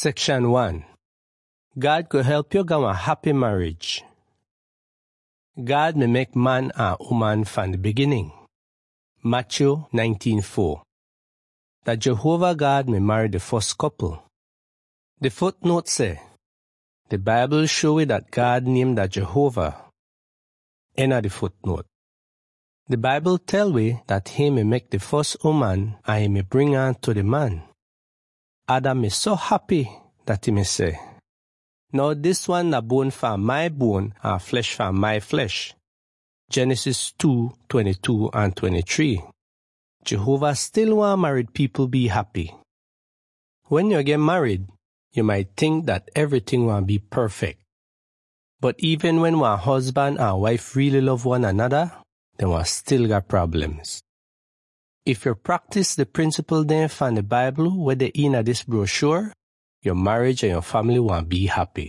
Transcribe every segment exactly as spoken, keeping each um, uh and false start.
Section one. God could help you get a happy marriage. God may make man and woman from the beginning. Matthew nineteen four. That Jehovah God may marry the first couple. The footnote say, the Bible show you that God named that Jehovah. End of the footnote. The Bible tell we that he may make the first woman and he may bring her to the man. Adam is so happy that he may say, now this one a bone for my bone and flesh for my flesh. Genesis two twenty-two and twenty-three. Jehovah still want married people be happy. When you get married, you might think that everything will be perfect. But even when one husband and wife really love one another, they will still got problems. If you practice the principle then from the Bible where they in this brochure, your marriage and your family will be happy.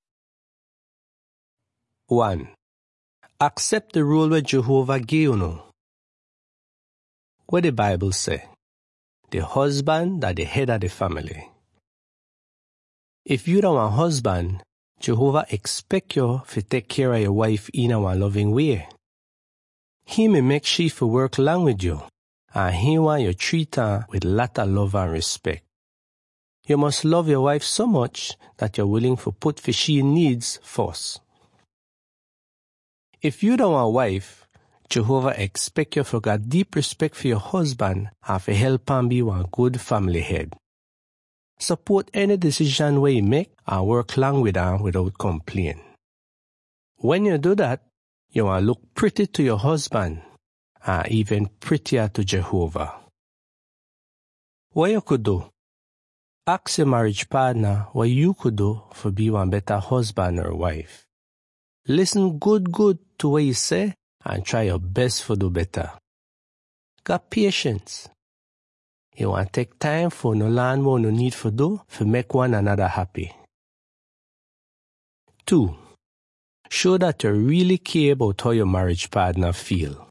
one. Accept the rule where Jehovah gave you. What the Bible say? The husband are the head of the family. If you don't want a husband, Jehovah expect you to take care of your wife in a loving way. He may make she for work along with you, and he want you treat her with lot of love and respect. You must love your wife so much that you're willing to put for she needs first. If you don't want a wife, Jehovah expect you to get deep respect for your husband and to help him be one good family head. Support any decision where you make and work along with him without complaint. When you do that, you want to look pretty to your husband and even prettier to Jehovah. What you could do? Ask your marriage partner what you could do for be one better husband or wife. Listen good good to what you say and try your best to do better. Got patience. You want to take time for no learn what no need for do for make one another happy. Two. Show that you really care about how your marriage partner feel.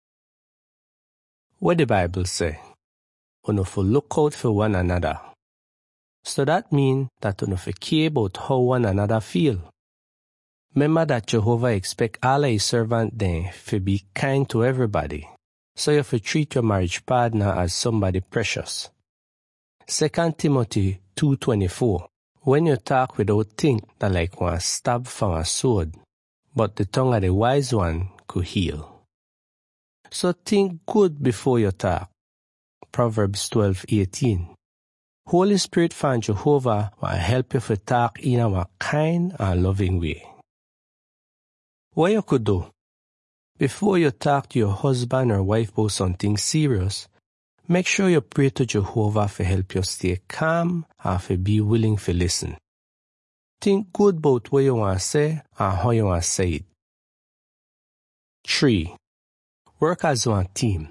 What the Bible say? You for look out for one another. So that means that you for care about how one another feel. Remember that Jehovah expect all of his servants then to be kind to everybody. So you have to treat your marriage partner as somebody precious. Second Timothy two twenty-four. When you talk without think that like one stab from a sword, but the tongue of the wise one could heal. So think good before you talk. Proverbs twelve eighteen. Holy Spirit from Jehovah will help you to talk in a kind and loving way. What you could do? Before you talk to your husband or wife about something serious, make sure you pray to Jehovah to help you stay calm and to be willing to listen. Think good about what you want to say and how you want to say it. Three. Work as one team.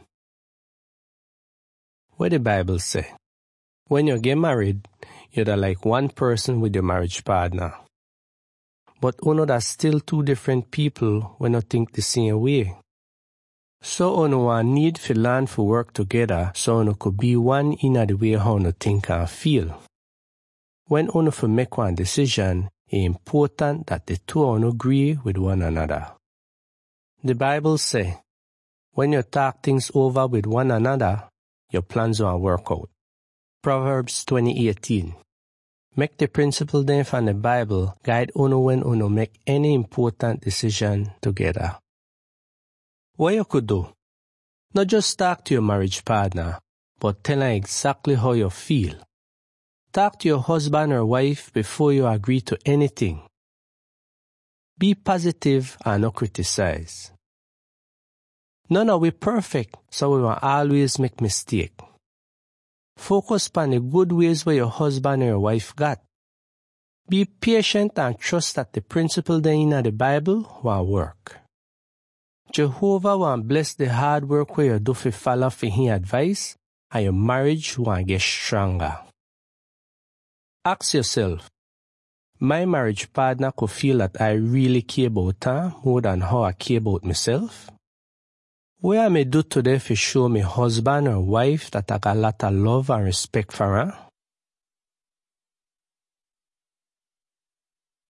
What the Bible say? When you get married, you're like one person with your marriage partner. But you know that's still two different people when you think the same way. So you want need to learn to work together so you could be one in the way how you think and feel. When you for make one decision, it's important that the two of you agree with one another. The Bible say, when you talk things over with one another, your plans will work out. Proverbs twenty eighteen. Make the principle then from the Bible guide you when you make any important decision together. What you could do? Not just talk to your marriage partner, but tell her exactly how you feel. Talk to your husband or wife before you agree to anything. Be positive and not criticize. None of we perfect, so we will always make mistake. Focus on the good ways where your husband or your wife got. Be patient and trust that the principle in the Bible will work. Jehovah will bless the hard work where you do to follow for his advice, and your marriage will get stronger. Ask yourself, my marriage partner could feel that I really care about her more than how I care about myself? What I may do today to show my husband or wife that I got a lot of love and respect for her?